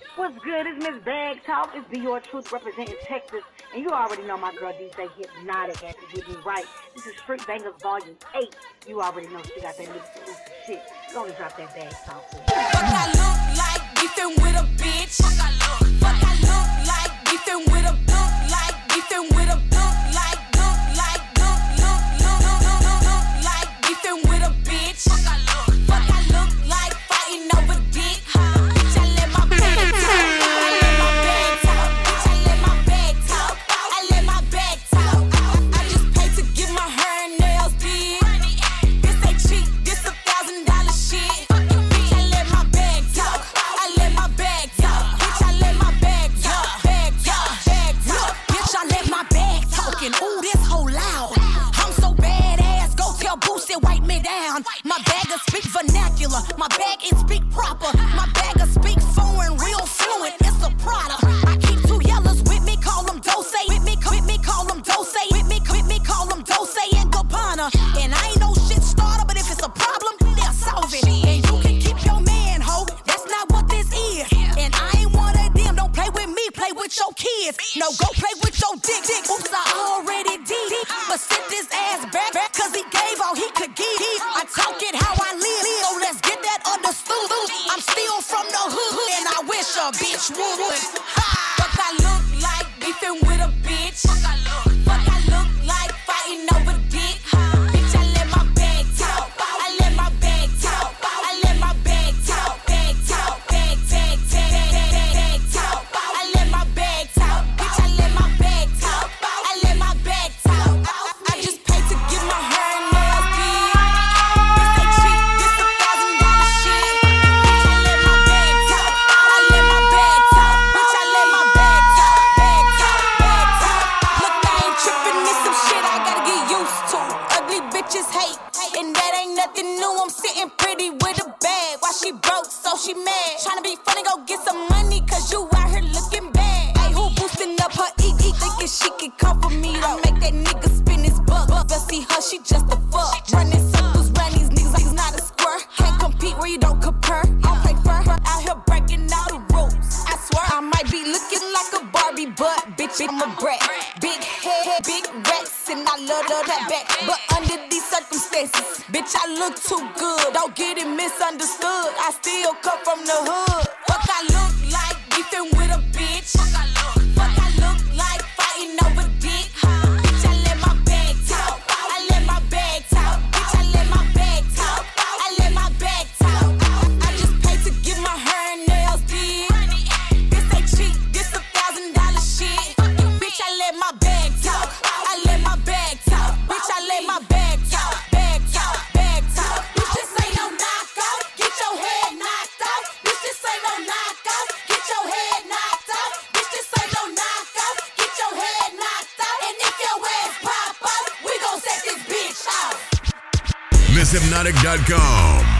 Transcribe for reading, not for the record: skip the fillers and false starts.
What's good? It's Miss Bag Talk. It's Dior Truth representing Texas. And you already know my girl DJ Hypnotic has to get me right. This is Street Bangers Volume 8. You already know she got that little shit. Go and drop that Bag Talk. Fuck I look like beefing with a bitch. Fuck I look like beefing with a look like beefing with a look like beefing with a bitch. Fuck I look like fighting over dick. Bitch, I let my bag talk. I let my bag talk. I let my bag talk. I just paid to get my hair and nails did. This ain't cheap. This $1,000 shit. Bitch, I let my bag talk. I let my bag talk. Bitch, I let my bag talk. Bag talk. Bitch, I let my bag talk. And ooh, this whole loud. I'm so badass. Go tell Boosie, wipe me down. My bag will speak vernacular. My bag is speak proper. My bag will speak foreign, real fluent. It's a Prada. I keep two yellows with me, call them Dose. With me, call them Dose. With me, call them Dose and Gabbana. And I ain't no shit starter, but if it's a problem, they'll solve it. And you can keep your man, ho. That's not what this is. And I ain't one of them. Don't play with me, play with your kids. No, go play with your dick. Oops, I already did. But sit this ass back, cause he gave all he could give. I talk it how I live, so let's get that understood. I'm still from the hood, and I wish a bitch would. Fuck I look like beefing with a bitch. Fuck I look like fighting over dick. Bitch, I let my bag talk. I let my bag talk. I let my bag talk. Bag talk. Bag talk. I let my bag talk. Bitch, I let my bag talk. I let my bag talk. I just paid to get my hair and nails did. This ain't cheap. This $1,000 shit. Bitch, I let my bag talk. I let my bag talk. Bitch, I let my bag talk. Bag talk. Look, I ain't tripping. This some shit I gotta get used to. Ugly bitches hate, and that ain't nothing new. I'm sitting pretty with a bag. Why she broke, so she mad. Tryna be funny, go get some money, cause you out here looking bad. Hey, who boosting up her EE? Thinking she can come for me, though. Make that nigga spin his buck. But see her, she just a fuck. Running circles round these niggas, not a square. Can't compete where you don't compare. I don't play fair. Out here breaking all the rules. I swear I might be looking like a Barbie, but bitch, I'm a brat. Big head, big racks, and I love that back. But under these circumstances, bitch, I look too good. Don't get it misunderstood. I still come from the hood. Fuck I look like beefing with a bitch. Fuck I look like fighting over dick. Bitch, I let my bag talk. I let my bag talk. Bitch, I let my bag talk. I let my bag talk. I just paid to get my hair and nails did. This ain't cheap. This $1,000 shit. Bitch, I let my bag talk. I let my bag talk. Bitch, I let my bag talk. Bag talk. Bag talk. Bitch, this ain't no knockout. Get your head knocked out. Bitch, this ain't no knockout. Get your head knocked out. Bitch, this ain't no knockout. Get your head knocked out. And if your ass pop out, we gon' set this bitch out. MissHypnotic.com.